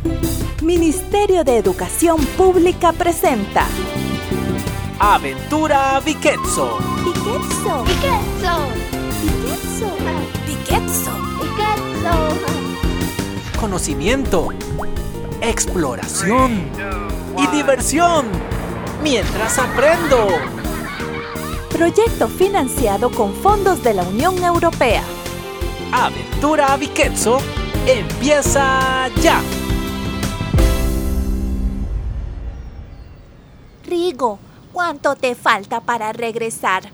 Ministerio de Educación Pública presenta Aventura Viquetzo. Viquetzo. Viquetzo. Viquetzo. Viquetzo. Conocimiento, exploración y diversión mientras aprendo. Proyecto financiado con fondos de la Unión Europea. Aventura Viquetzo empieza ya. Rigo, ¿cuánto te falta para regresar?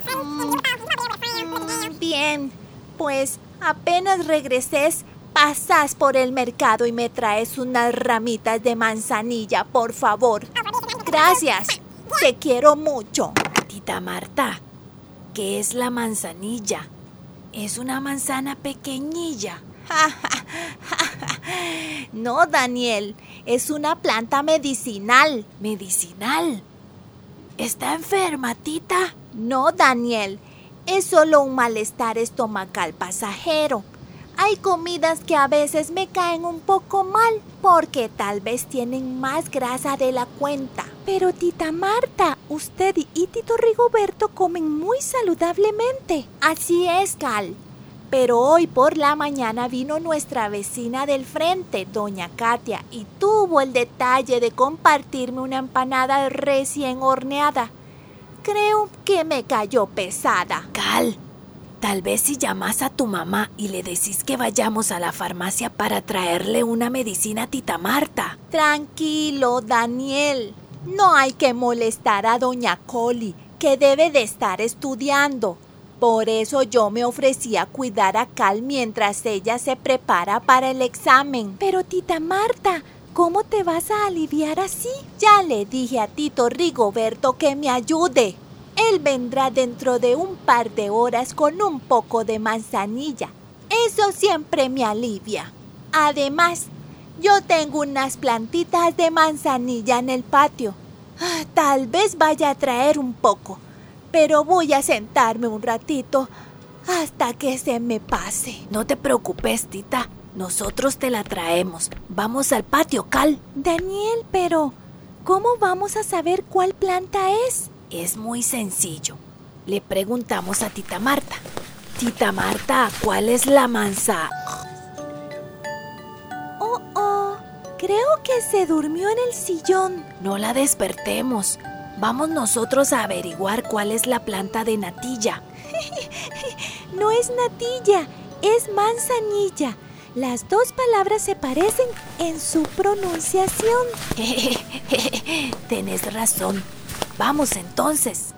Bien, pues apenas regreses, pasas por el mercado y me traes unas ramitas de manzanilla, por favor. Gracias, te quiero mucho. Tita Marta, ¿qué es la manzanilla? Es una manzana pequeñilla. No, Daniel, es una planta medicinal. ¿Medicinal? ¿Está enferma, tita? No, Daniel, es solo un malestar estomacal pasajero. Hay comidas que a veces me caen un poco mal porque tal vez tienen más grasa de la cuenta. Pero tita Marta, usted y tito Rigoberto comen muy saludablemente. Así es, Cal. Pero hoy por la mañana vino nuestra vecina del frente, doña Katia, y tuvo el detalle de compartirme una empanada recién horneada. Creo que me cayó pesada. Cal, tal vez si llamas a tu mamá y le decís que vayamos a la farmacia para traerle una medicina a tita Marta. Tranquilo, Daniel. No hay que molestar a doña Coli, que debe de estar estudiando. Por eso yo me ofrecí a cuidar a Cal mientras ella se prepara para el examen. Pero tita Marta, ¿cómo te vas a aliviar así? Ya le dije a tito Rigoberto que me ayude. Él vendrá dentro de un par de horas con un poco de manzanilla. Eso siempre me alivia. Además, yo tengo unas plantitas de manzanilla en el patio. Tal vez vaya a traer un poco, pero voy a sentarme un ratito hasta que se me pase. No te preocupes, tita. Nosotros te la traemos. Vamos al patio, Cal. Daniel, pero ¿cómo vamos a saber cuál planta es? Es muy sencillo. Le preguntamos a tita Marta. Tita Marta, ¿cuál es la manzana? Creo que se durmió en el sillón. No la despertemos. Vamos nosotros a averiguar cuál es la planta de natilla. No es natilla, es manzanilla. Las dos palabras se parecen en su pronunciación. Tenés razón. Vamos entonces.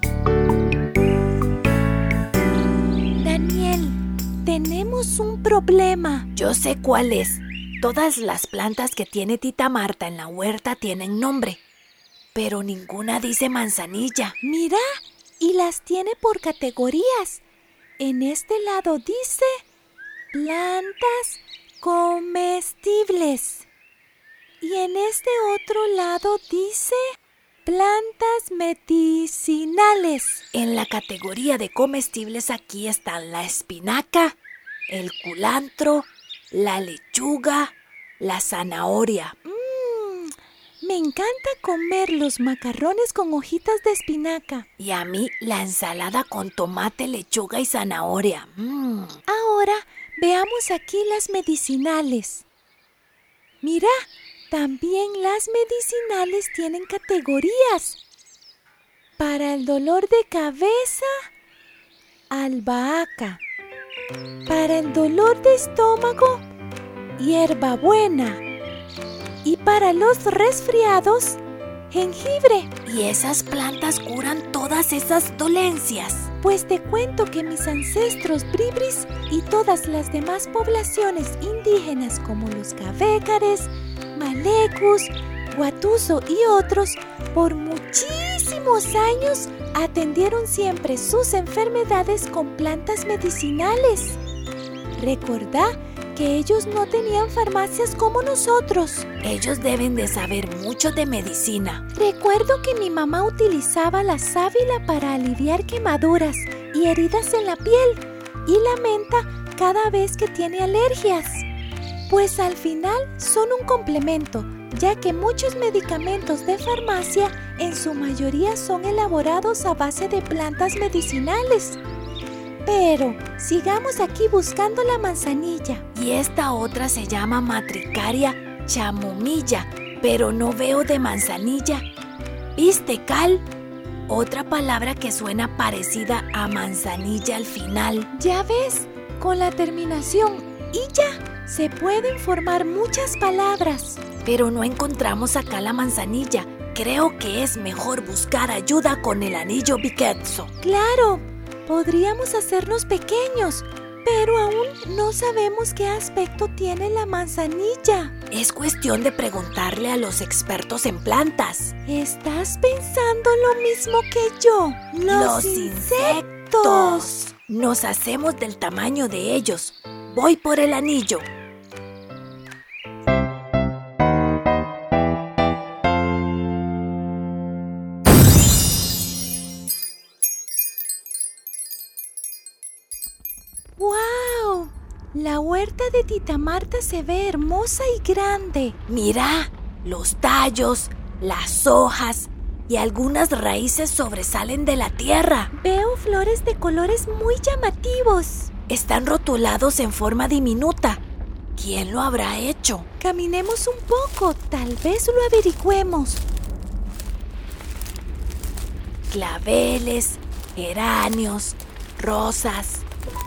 Daniel, tenemos un problema. Yo sé cuál es. Todas las plantas que tiene tita Marta en la huerta tienen nombre, pero ninguna dice manzanilla. Mira, y las tiene por categorías. En este lado dice plantas comestibles. Y en este otro lado dice plantas medicinales. En la categoría de comestibles aquí están la espinaca, el culantro, la lechuga, la zanahoria. Me encanta comer los macarrones con hojitas de espinaca. Y a mí la ensalada con tomate, lechuga y zanahoria. Ahora veamos aquí las medicinales. Mira, también las medicinales tienen categorías. Para el dolor de cabeza, albahaca. Para el dolor de estómago, hierbabuena. Y para los resfriados, jengibre. ¿Y esas plantas curan todas esas dolencias? Pues te cuento que mis ancestros bribris y todas las demás poblaciones indígenas como los cavécares, malecus, guatuso y otros, por muchísimos años atendieron siempre sus enfermedades con plantas medicinales. Recordá que ellos no tenían farmacias como nosotros. Ellos deben de saber mucho de medicina. Recuerdo que mi mamá utilizaba la sábila para aliviar quemaduras y heridas en la piel y la menta cada vez que tiene alergias. Pues al final son un complemento, ya que muchos medicamentos de farmacia en su mayoría son elaborados a base de plantas medicinales. Pero sigamos aquí buscando la manzanilla. Y esta otra se llama Matricaria chamomilla, pero no veo de manzanilla. ¿Viste, Cal? Otra palabra que suena parecida a manzanilla al final. Ya ves, con la terminación illa se pueden formar muchas palabras. Pero no encontramos acá la manzanilla. Creo que es mejor buscar ayuda con el anillo Biquetso. Claro, podríamos hacernos pequeños, pero aún no sabemos qué aspecto tiene la manzanilla. Es cuestión de preguntarle a los expertos en plantas. ¿Estás pensando lo mismo que yo? ¡Los insectos! Nos hacemos del tamaño de ellos. Voy por el anillo. ¡Wow! La huerta de Tita Marta se ve hermosa y grande. Mira, los tallos, las hojas y algunas raíces sobresalen de la tierra. Veo flores de colores muy llamativos. Están rotulados en forma diminuta. ¿Quién lo habrá hecho? Caminemos un poco, tal vez lo averigüemos. Claveles, geranios, rosas.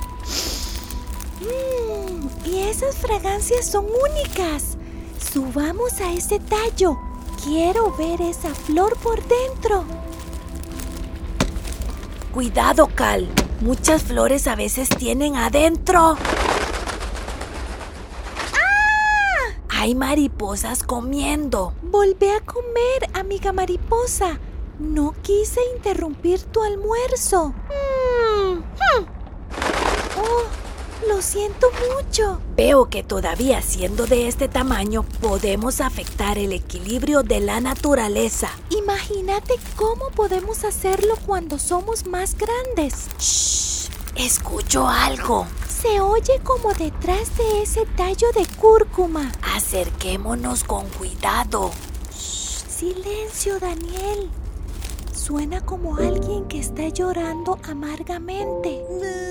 Y esas fragancias son únicas. Subamos a ese tallo. Quiero ver esa flor por dentro. Cuidado, Cal. Muchas flores a veces tienen adentro. ¡Ah! Hay mariposas comiendo. Volvé a comer, amiga mariposa. No quise interrumpir tu almuerzo. Oh, lo siento mucho. Veo que todavía siendo de este tamaño podemos afectar el equilibrio de la naturaleza. Imagínate cómo podemos hacerlo cuando somos más grandes. ¡Shh! Escucho algo. Se oye como detrás de ese tallo de cúrcuma. Acerquémonos con cuidado. Shh, silencio, Daniel. Suena como alguien que está llorando amargamente.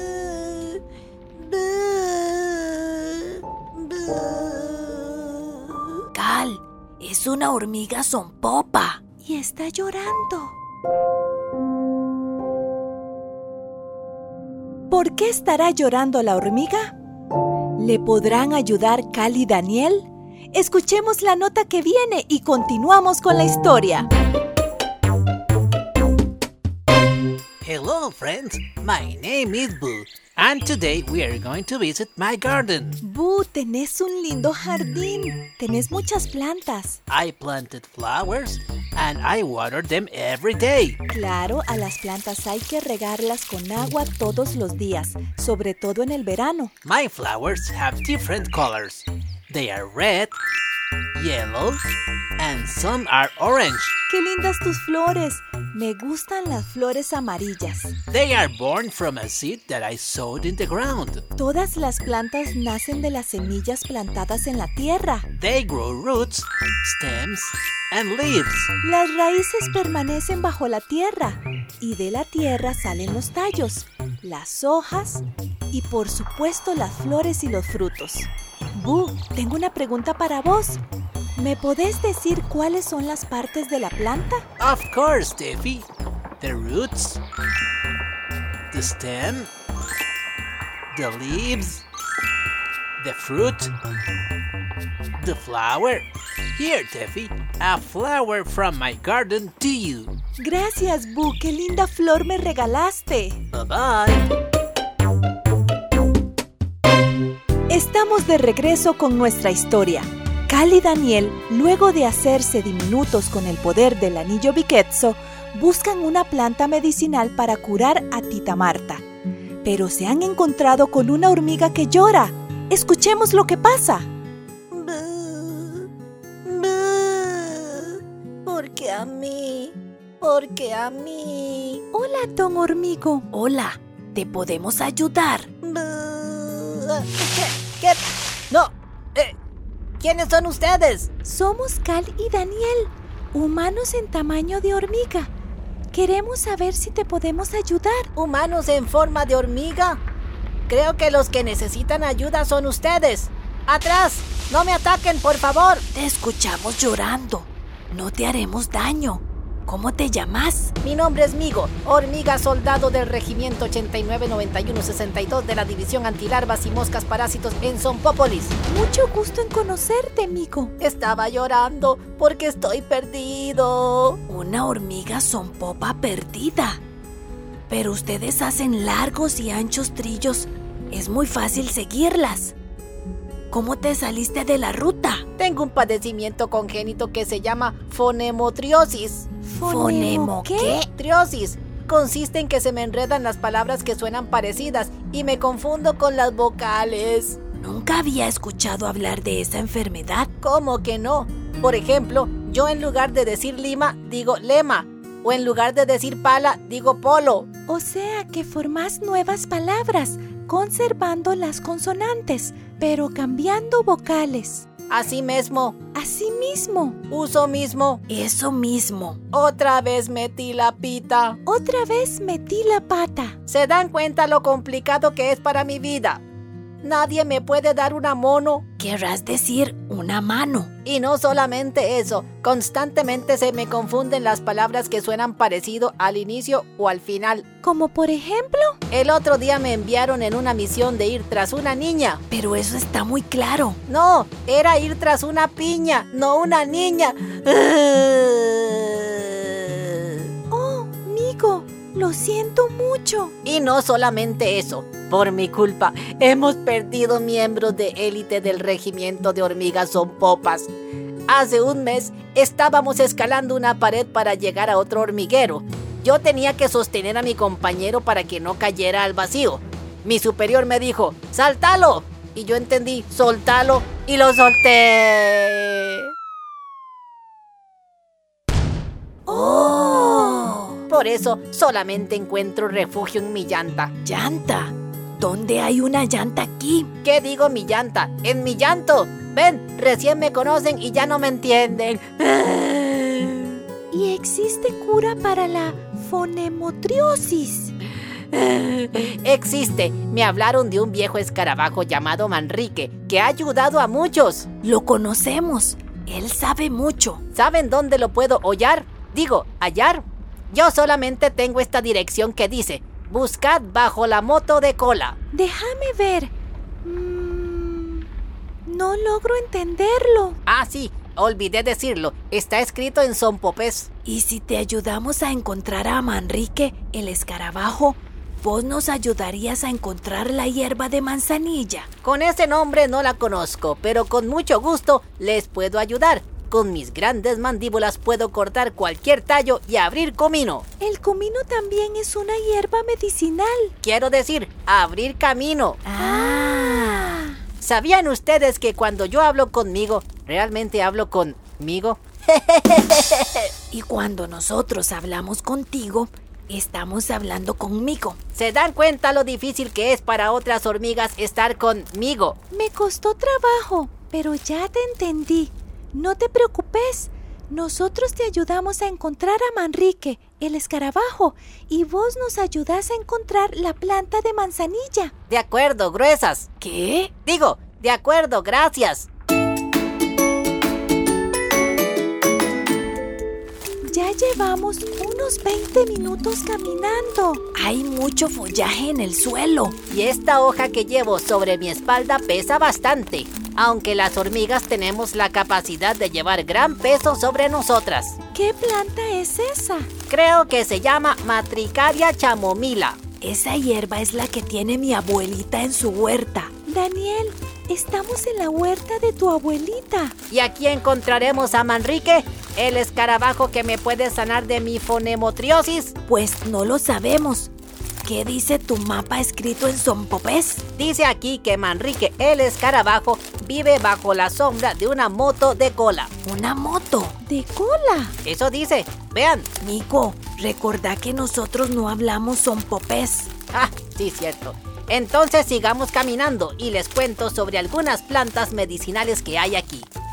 Cal, es una hormiga zompopa. Y está llorando. ¿Por qué estará llorando la hormiga? ¿Le podrán ayudar Cal y Daniel? Escuchemos la nota que viene y continuamos con la historia. Hello friends, my name is Boo, and today we are going to visit my garden. Boo, tenés un lindo jardín. Tenés muchas plantas. I planted flowers and I water them every day. Claro, a las plantas hay que regarlas con agua todos los días, sobre todo en el verano. My flowers have different colors. They are red, yellow, and some are orange. ¡Qué lindas tus flores! Me gustan las flores amarillas. They are born from a seed that I sowed in the ground. Todas las plantas nacen de las semillas plantadas en la tierra. They grow roots, stems, and leaves. Las raíces permanecen bajo la tierra y de la tierra salen los tallos, las hojas y por supuesto las flores y los frutos. Boo, tengo una pregunta para vos. ¿Me podés decir cuáles son las partes de la planta? Of course, Steffi. The roots, the stem, the leaves, the fruit, the flower. Here, Steffi, a flower from my garden to you. Gracias, Boo. ¡Qué linda flor me regalaste! Bye-bye. Estamos de regreso con nuestra historia. Cal y Daniel, luego de hacerse diminutos con el poder del anillo Biquetso, buscan una planta medicinal para curar a Tita Marta. Pero se han encontrado con una hormiga que llora. Escuchemos lo que pasa. ¿Por qué a mí? ¿Por qué a mí? Hola, don Hormigo. Hola, ¿te podemos ayudar? ¿Qué? No. ¿Quiénes son ustedes? Somos Cal y Daniel, humanos en tamaño de hormiga. Queremos saber si te podemos ayudar. ¿Humanos en forma de hormiga? Creo que los que necesitan ayuda son ustedes. ¡Atrás! ¡No me ataquen, por favor! Te escuchamos llorando. No te haremos daño. ¿Cómo te llamas? Mi nombre es Migo, hormiga soldado del Regimiento 899162 de la División Antilarvas y Moscas Parásitos en Zompópolis. Mucho gusto en conocerte, Migo. Estaba llorando porque estoy perdido. Una hormiga zompopa perdida. Pero ustedes hacen largos y anchos trillos. Es muy fácil seguirlas. ¿Cómo te saliste de la ruta? Tengo un padecimiento congénito que se llama fonemotriosis. ¿Fonemo qué? Triosis. Consiste en que se me enredan las palabras que suenan parecidas y me confundo con las vocales. Nunca había escuchado hablar de esa enfermedad. ¿Cómo que no? Por ejemplo, yo en lugar de decir lima, digo lema. O en lugar de decir pala, digo polo. O sea que formás nuevas palabras, conservando las consonantes, pero cambiando vocales. Así mismo. Así mismo. Uso mismo. Eso mismo. Otra vez metí la pita. Otra vez metí la pata. ¿Se dan cuenta lo complicado que es para mi vida? Nadie me puede dar una mono. Querrás decir una mano. Y no solamente eso, constantemente se me confunden las palabras que suenan parecido al inicio o al final. ¿Como por ejemplo? El otro día me enviaron en una misión de ir tras una niña. Pero eso está muy claro. No, era ir tras una piña, no una niña. Oh, Migo, lo siento mucho. Y no solamente eso, por mi culpa, hemos perdido miembros de élite del regimiento de hormigas zompopas. Hace un mes estábamos escalando una pared para llegar a otro hormiguero. Yo tenía que sostener a mi compañero para que no cayera al vacío. Mi superior me dijo, ¡sáltalo! Y yo entendí, soltalo, y lo solté. ¡Oh! Por eso solamente encuentro refugio en mi llanta. ¿Llanta? ¿Dónde hay una llanta aquí? ¿Qué digo mi llanta? ¡En mi llanto! Ven, recién me conocen y ya no me entienden. ¿Y existe cura para la fonemotriosis? Existe. Me hablaron de un viejo escarabajo llamado Manrique, que ha ayudado a muchos. Lo conocemos. Él sabe mucho. ¿Saben dónde lo puedo hallar? Digo, hallar. Yo solamente tengo esta dirección que dice: buscad bajo la moto de cola. Déjame ver. No logro entenderlo. Ah, sí, olvidé decirlo. Está escrito en zompopés. ¿Y si te ayudamos a encontrar a Manrique, el escarabajo, vos nos ayudarías a encontrar la hierba de manzanilla? Con ese nombre no la conozco, pero con mucho gusto les puedo ayudar. Con mis grandes mandíbulas puedo cortar cualquier tallo y abrir comino. El comino también es una hierba medicinal. Quiero decir, abrir camino. Ah. ¿Sabían ustedes que cuando yo hablo conmigo, realmente hablo conmigo? Y cuando nosotros hablamos contigo, estamos hablando conmigo. ¿Se dan cuenta lo difícil que es para otras hormigas estar conmigo? Me costó trabajo, pero ya te entendí. No te preocupes. Nosotros te ayudamos a encontrar a Manrique, el escarabajo, y vos nos ayudás a encontrar la planta de manzanilla. De acuerdo, gruesas. ¿Qué? Digo, de acuerdo, gracias. Ya llevamos unos 20 minutos caminando. Hay mucho follaje en el suelo. Y esta hoja que llevo sobre mi espalda pesa bastante, aunque las hormigas tenemos la capacidad de llevar gran peso sobre nosotras. ¿Qué planta es esa? Creo que se llama Matricaria chamomila. Esa hierba es la que tiene mi abuelita en su huerta. Daniel, estamos en la huerta de tu abuelita. Y aquí encontraremos a Manrique, el escarabajo que me puede sanar de mi fonemotriosis. Pues no lo sabemos. ¿Qué dice tu mapa escrito en zompopés? Dice aquí que Manrique, el escarabajo, vive bajo la sombra de una moto de cola. ¿Una moto de cola? Eso dice, vean. Migo, recordá que nosotros no hablamos zompopés. Ah, sí, cierto. Entonces sigamos caminando y les cuento sobre algunas plantas medicinales que hay aquí.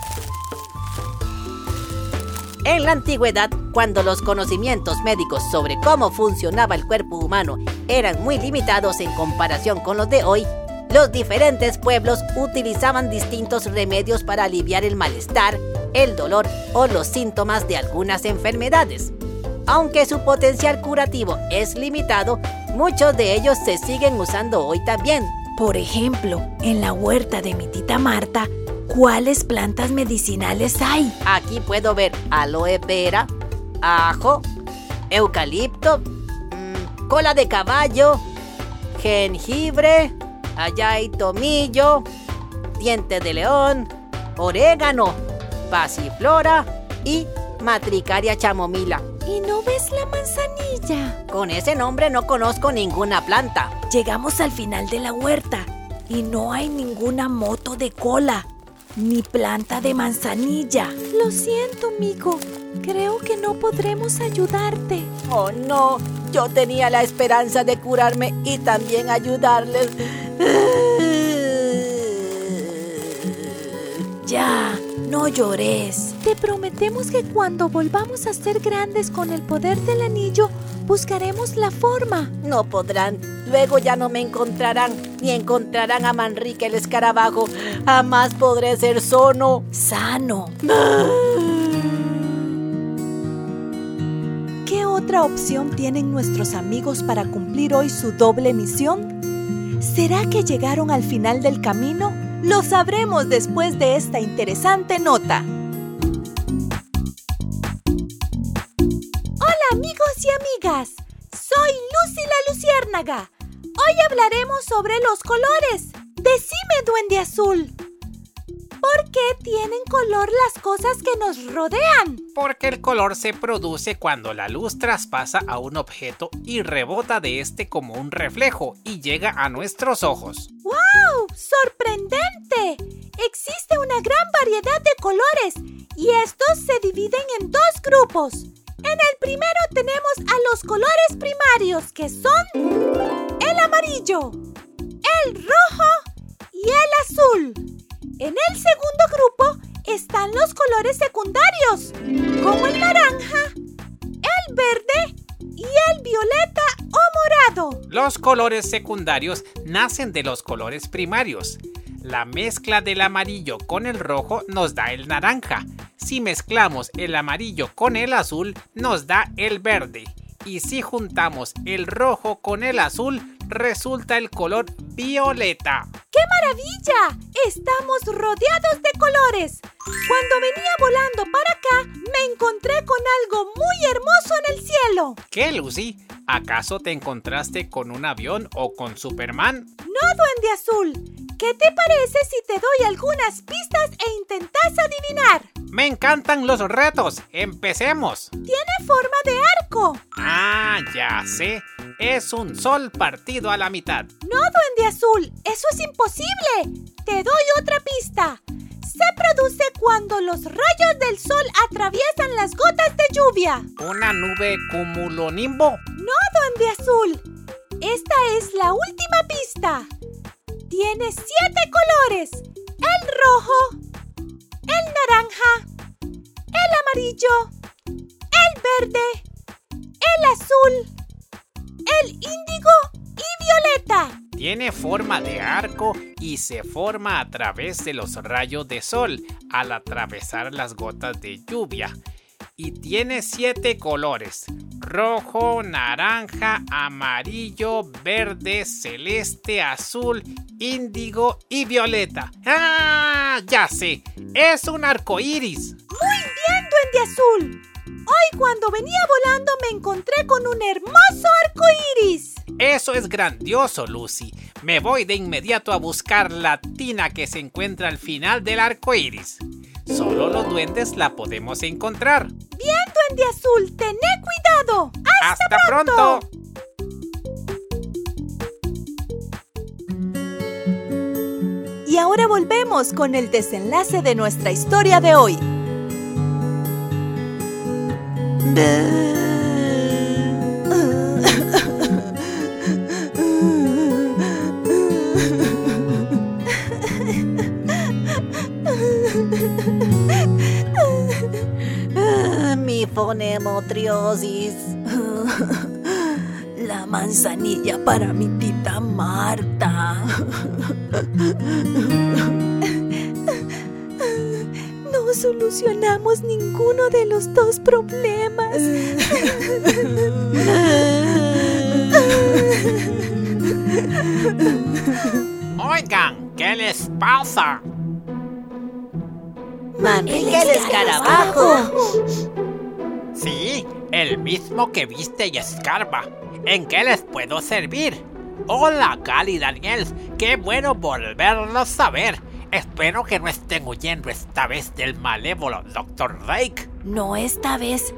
En la antigüedad, cuando los conocimientos médicos sobre cómo funcionaba el cuerpo humano eran muy limitados en comparación con los de hoy, los diferentes pueblos utilizaban distintos remedios para aliviar el malestar, el dolor o los síntomas de algunas enfermedades. Aunque su potencial curativo es limitado, muchos de ellos se siguen usando hoy también. Por ejemplo, en la huerta de mi tita Marta, ¿cuáles plantas medicinales hay? Aquí puedo ver aloe vera, ajo, eucalipto, cola de caballo, jengibre, allá hay tomillo, diente de león, orégano, pasiflora y matricaria chamomila. ¿Y no ves la manzanilla? Con ese nombre no conozco ninguna planta. Llegamos al final de la huerta y no hay ninguna moto de cola, ni planta de manzanilla. Lo siento, amigo. Creo que no podremos ayudarte. Oh, no. Yo tenía la esperanza de curarme y también ayudarles. Ya, no llores. Te prometemos que cuando volvamos a ser grandes con el poder del anillo, buscaremos la forma. No podrán. Luego ya no me encontrarán, ni encontrarán a Manrique el escarabajo. Jamás podré ser sano. ¿Qué otra opción tienen nuestros amigos para cumplir hoy su doble misión? ¿Será que llegaron al final del camino? Lo sabremos después de esta interesante nota. Hola amigos y amigas, soy Lucy la Luciérnaga. Hoy hablaremos sobre los colores. Decime, Duende Azul, ¿por qué tienen color las cosas que nos rodean? Porque el color se produce cuando la luz traspasa a un objeto y rebota de este como un reflejo y llega a nuestros ojos. ¡Wow! ¡Sorprendente! Existe una gran variedad de colores y estos se dividen en dos grupos. En el primero tenemos a los colores primarios, que son el amarillo, el rojo y el azul. En el segundo grupo están los colores secundarios, como el naranja, el verde y el violeta o morado. Los colores secundarios nacen de los colores primarios. La mezcla del amarillo con el rojo nos da el naranja. Si mezclamos el amarillo con el azul, nos da el verde. Y si juntamos el rojo con el azul, resulta el color violeta. ¡Qué maravilla! Estamos rodeados de colores. Cuando venía volando para acá, me encontré con algo muy hermoso en el cielo. ¿Qué, Lucy? ¿Acaso te encontraste con un avión o con Superman? No, Duende Azul. ¿Qué te parece si te doy algunas pistas e intentas adivinar? ¡Me encantan los retos! ¡Empecemos! Tiene forma de arco. Ah, ya sé. Es un sol partido a la mitad. No, Duende Azul. Eso es imposible. Te doy otra pista. Se produce cuando los rayos del sol atraviesan las gotas de lluvia. ¿Una nube cumulonimbo? No, Duende Azul. Esta es la última pista. Tiene 7 colores. El rojo, el naranja, el amarillo, el verde, el azul, el índigo y violeta. Tiene forma de arco y se forma a través de los rayos de sol al atravesar las gotas de lluvia. Y tiene 7 colores: rojo, naranja, amarillo, verde, celeste, azul, índigo y violeta. ¡Ah! Ya sé, es un arco iris. Muy bien, Duende Azul. Hoy cuando venía volando me encontré con un hermoso arco iris. Eso es grandioso, Lucy. Me voy de inmediato a buscar la tina que se encuentra al final del arco iris. Solo los duendes la podemos encontrar. Bien, Duende Azul, tené cuidado. ¡Hasta pronto! Y ahora volvemos con el desenlace de nuestra historia de hoy. mi fonemotriosis. La manzanilla para mi tita Marta. No solucionamos ninguno de los dos problemas. Oigan, ¿qué les pasa? Manrique el escarabajo. Sí, el mismo que viste y escarba. ¿En qué les puedo servir? Hola, Cal y Daniel. Qué bueno volverlos a ver. Espero que no estén huyendo esta vez del malévolo Dr. Drake. No esta vez.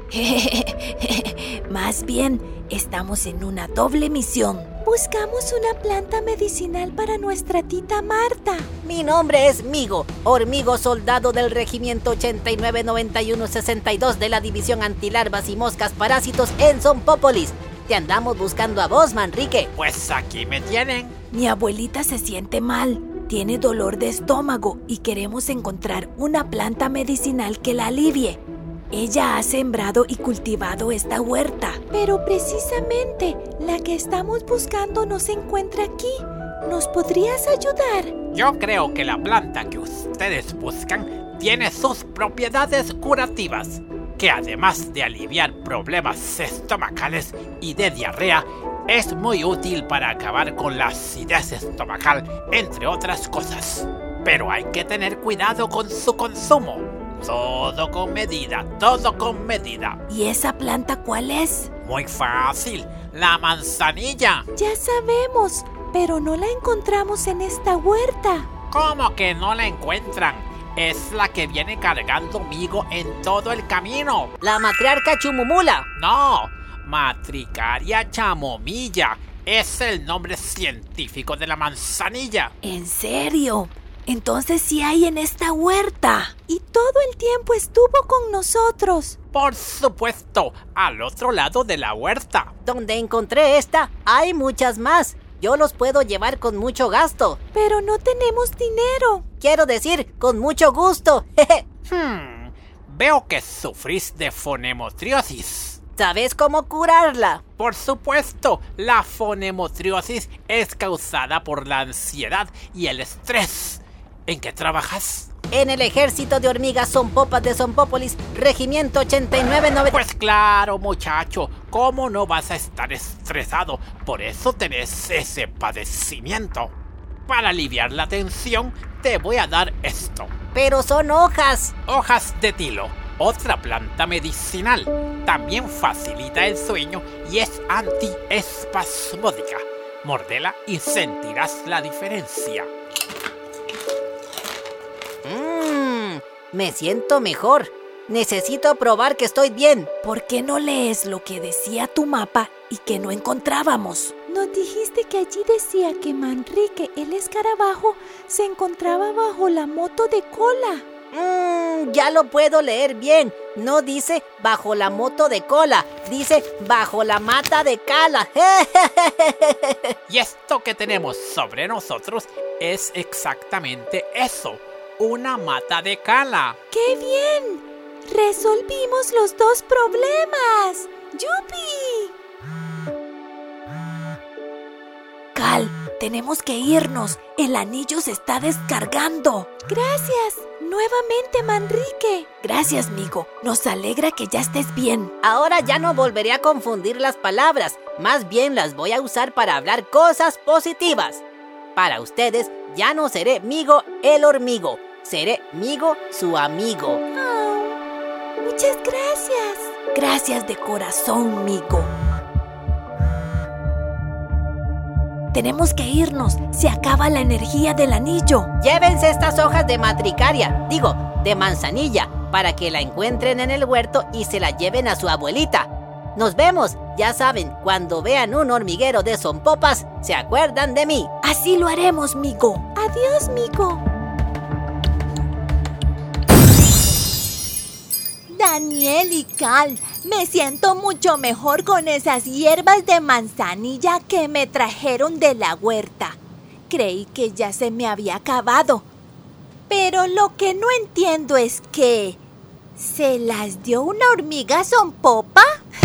Más bien, estamos en una doble misión. Buscamos una planta medicinal para nuestra tita Marta. Mi nombre es Migo, hormigo soldado del Regimiento 899162 de la División Antilarvas y Moscas Parásitos en Zompópolis. Te andamos buscando a vos, Manrique. Pues aquí me tienen. Mi abuelita se siente mal, tiene dolor de estómago y queremos encontrar una planta medicinal que la alivie. Ella ha sembrado y cultivado esta huerta. Pero precisamente la que estamos buscando no se encuentra aquí. ¿Nos podrías ayudar? Yo creo que la planta que ustedes buscan tiene sus propiedades curativas, que además de aliviar problemas estomacales y de diarrea, es muy útil para acabar con la acidez estomacal, entre otras cosas. Pero hay que tener cuidado con su consumo. Todo con medida, todo con medida. ¿Y esa planta cuál es? Muy fácil, la manzanilla. Ya sabemos, pero no la encontramos en esta huerta. ¿Cómo que no la encuentran? Es la que viene cargando Migo en todo el camino. La matriarca Chumumula. No, Matricaria chamomilla. Es el nombre científico de la manzanilla. ¿En serio? Entonces sí hay en esta huerta. Y todo el tiempo estuvo con nosotros. Por supuesto, al otro lado de la huerta. Donde encontré esta, hay muchas más. Yo los puedo llevar con mucho gasto. Pero no tenemos dinero. Quiero decir, con mucho gusto. Veo que sufrís de fonemotriosis. ¿Sabes cómo curarla? Por supuesto, la fonemotriosis es causada por la ansiedad y el estrés. ¿En qué trabajas? En el ejército de hormigas Zompopas de Zompópolis, Regimiento 8990. Pues claro, muchacho, ¿cómo no vas a estar estresado? Por eso tenés ese padecimiento. Para aliviar la tensión, te voy a dar esto. Pero son hojas. Hojas de tilo, otra planta medicinal. También facilita el sueño y es antiespasmódica. Mordela y sentirás la diferencia. Me siento mejor. Necesito probar que estoy bien. ¿Por qué no lees lo que decía tu mapa y que no encontrábamos? Nos dijiste que allí decía que Manrique el escarabajo se encontraba bajo la moto de cola. Ya lo puedo leer bien. No dice bajo la moto de cola, dice bajo la mata de cala. Y esto que tenemos sobre nosotros es exactamente eso, una mata de cala. ¡Qué bien! ¡Resolvimos los dos problemas! ¡Yupi! Cal, tenemos que irnos. El anillo se está descargando. Gracias. Nuevamente, Manrique. Gracias, Migo. Nos alegra que ya estés bien. Ahora ya no volveré a confundir las palabras. Más bien las voy a usar para hablar cosas positivas. Para ustedes, ya no seré Migo el hormigo. Seré Migo su amigo. Oh, muchas gracias. Gracias de corazón, Migo. Tenemos que irnos. Se acaba la energía del anillo. Llévense estas hojas de matricaria, de manzanilla, para que la encuentren en el huerto y se la lleven a su abuelita. Nos vemos. Ya saben, cuando vean un hormiguero de Zompopas, se acuerdan de mí. Así lo haremos, Migo. Adiós, Migo. Daniel y Cal, me siento mucho mejor con esas hierbas de manzanilla que me trajeron de la huerta. Creí que ya se me había acabado. Pero lo que no entiendo es que, ¿Se las dio una hormiga zompopa?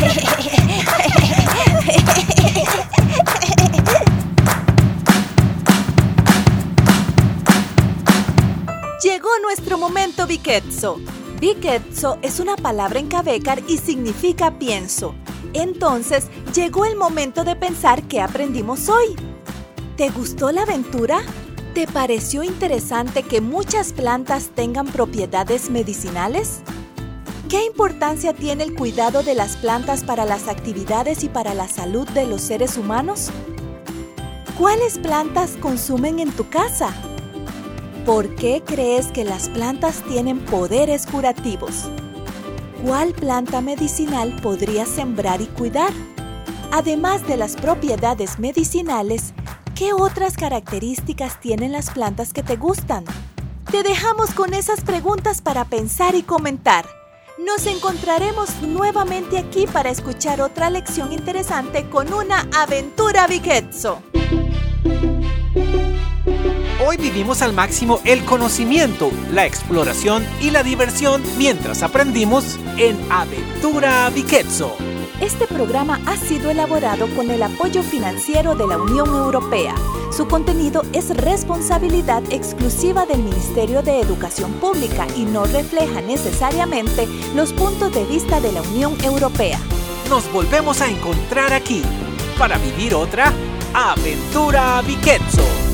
Llegó nuestro momento Viketso. Viketso es una palabra en Kabekar y significa pienso. Entonces, llegó el momento de pensar qué aprendimos hoy. ¿Te gustó la aventura? ¿Te pareció interesante que muchas plantas tengan propiedades medicinales? ¿Qué importancia tiene el cuidado de las plantas para las actividades y para la salud de los seres humanos? ¿Cuáles plantas consumen en tu casa? ¿Por qué crees que las plantas tienen poderes curativos? ¿Cuál planta medicinal podrías sembrar y cuidar? Además de las propiedades medicinales, ¿qué otras características tienen las plantas que te gustan? Te dejamos con esas preguntas para pensar y comentar. Nos encontraremos nuevamente aquí para escuchar otra lección interesante con una aventura Viketso. Hoy vivimos al máximo el conocimiento, la exploración y la diversión mientras aprendimos en Aventura Viketso. Este programa ha sido elaborado con el apoyo financiero de la Unión Europea. Su contenido es responsabilidad exclusiva del Ministerio de Educación Pública y no refleja necesariamente los puntos de vista de la Unión Europea. Nos volvemos a encontrar aquí para vivir otra Aventura Viketso.